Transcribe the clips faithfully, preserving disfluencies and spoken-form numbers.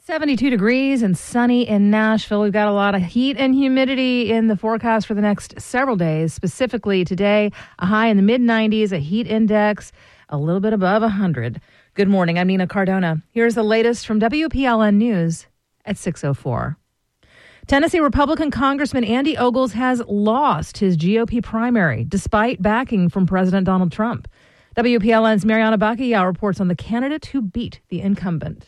seventy-two degrees and sunny in Nashville. We've got a lot of heat and humidity in the forecast for the next several days. Specifically today, a high in the mid nineties, a heat index a little bit above one hundred. Good morning. I'm Nina Cardona. Here's the latest from W P L N News at six oh four. Tennessee Republican Congressman Andy Ogles has lost his G O P primary despite backing from President Donald Trump. W P L N's Mariana Bacallao reports on the candidate who beat the incumbent.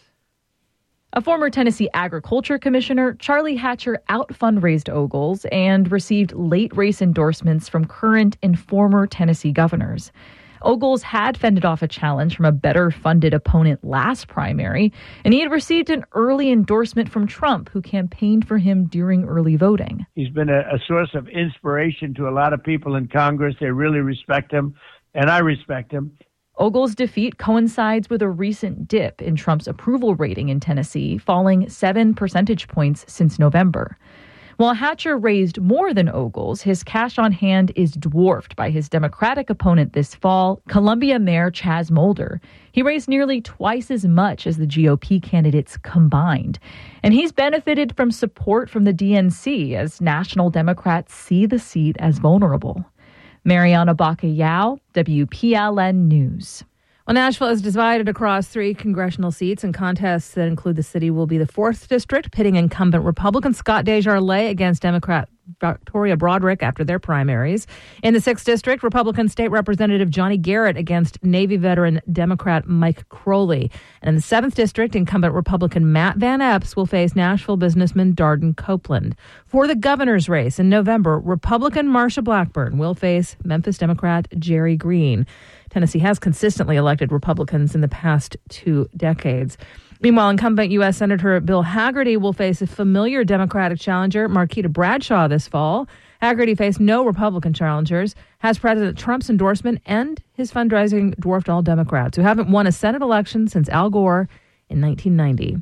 A former Tennessee Agriculture Commissioner, Charlie Hatcher, out-fundraised Ogles and received late race endorsements from current and former Tennessee governors. Ogles had fended off a challenge from a better-funded opponent last primary, and he had received an early endorsement from Trump, who campaigned for him during early voting. He's been a, a source of inspiration to a lot of people in Congress. They really respect him, and I respect him. Ogles' defeat coincides with a recent dip in Trump's approval rating in Tennessee, falling seven percentage points since November. While Hatcher raised more than Ogles, his cash on hand is dwarfed by his Democratic opponent this fall, Columbia Mayor Chaz Molder. He raised nearly twice as much as the G O P candidates combined. And he's benefited from support from the D N C as national Democrats see the seat as vulnerable. Mariana Bacallao, W P L N News. Well, Nashville is divided across three congressional seats, and contests that include the city will be the fourth district, pitting incumbent Republican Scott DesJarlais against Democrat Victoria Broderick after their primaries. In the sixth district, Republican State Representative Johnny Garrett against Navy veteran Democrat Mike Crowley. And in the seventh district, incumbent Republican Matt Van Epps will face Nashville businessman Darden Copeland. For the governor's race in November, Republican Marsha Blackburn will face Memphis Democrat Jerry Green. Tennessee has consistently elected Republicans in the past two decades. Meanwhile, incumbent U S Senator Bill Hagerty will face a familiar Democratic challenger, Marquita Bradshaw, this fall. Hagerty faced no Republican challengers, has President Trump's endorsement, and his fundraising dwarfed all Democrats, who haven't won a Senate election since Al Gore in nineteen ninety.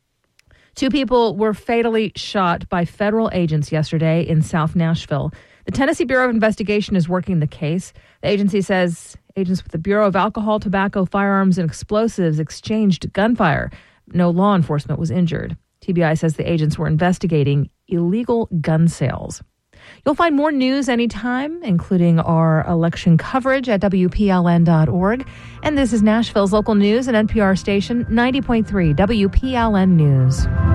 Two people were fatally shot by federal agents yesterday in South Nashville. The Tennessee Bureau of Investigation is working the case. The agency says agents with the Bureau of Alcohol, Tobacco, Firearms, and Explosives exchanged gunfire. No law enforcement was injured. T B I says the agents were investigating illegal gun sales. You'll find more news anytime, including our election coverage at W P L N dot org. And this is Nashville's local news and N P R station ninety point three W P L N News.